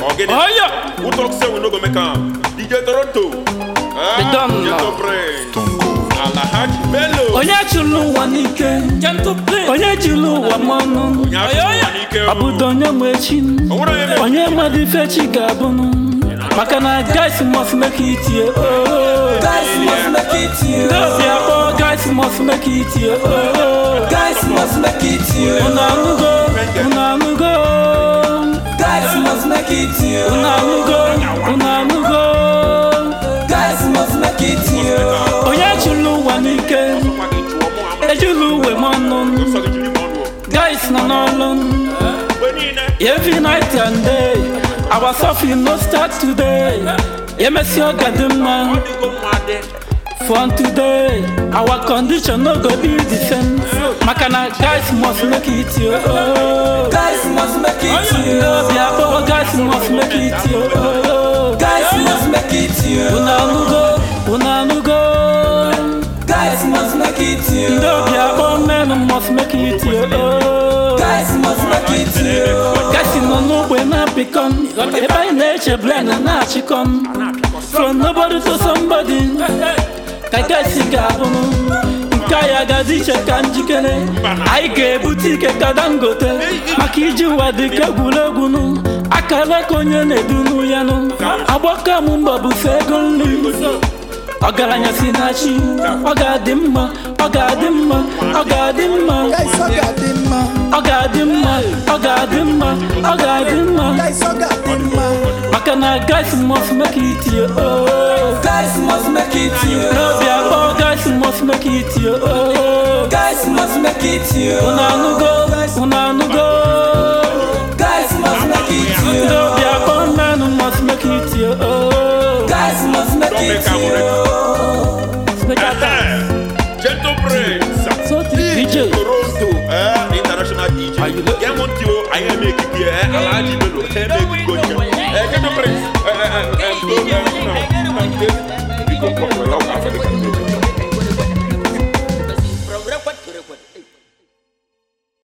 Oh yeah. Who talk say we no go make am? DJ Toronto. They done Gentle Prince. Alhaji Bello. Onye chulu wanike. Gentle Prince. Onye chulu wamonu. Abudo onye mwechin. Onye madife chigabunu. Makana guys must make it here. Guys must make it here. Guys must make it here. Guys must make it here. Unamugo. Guys must make it here. Unamugo. Guys must make it here. Onye chulu wanike. Ejulu we monon. Guys na nolun. Every night and day. Our suffering no start today. Monsieur Gadima. From today, our condition no go be the same. Makana guys must make it here. Guys must make it here. Guys must make it here. Guys must make it here. Unamugo. Guys must make it here. Men must make it here. Guys must make it here. Guys no when I become. If I nature blend and I chicken. From nobody to somebody. Guys gabunu. Kaya gaziche kanjikene. Aike boutique kadangote. Makiji wadike gulegunu. Akala konye nedunu yanu. Abwaka mumba bufegonli. Ogaranya sinachi. Ogadimma. Guys Ogadimma. Guys ogadimma. Makana guys must make it here. Guys must make it here. Guys must make it here. Guys must make it here. Unanugo. Guys must make it here. Men must make it here. Guys must make it here. Gentle Prince. DJ Toronto. International DJ. Yamontio. I am making here. Alhaji Bello. Gentle Prince.